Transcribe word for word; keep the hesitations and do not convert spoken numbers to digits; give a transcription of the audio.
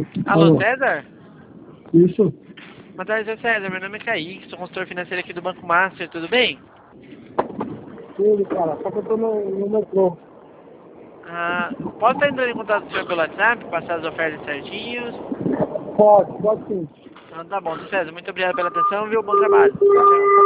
Alô, Alô. César? Isso. Boa tarde, seu César. Meu nome é Kaique, sou consultor financeiro aqui do Banco Master, tudo bem? Tudo, cara. Só que eu tô no, no metrô. Ah, posso estar entrando em contato com o senhor pelo WhatsApp, passar as ofertas certinhos? Pode, pode sim. Então tá bom, seu César. Muito obrigado pela atenção, viu? Bom trabalho. Tchau, tchau.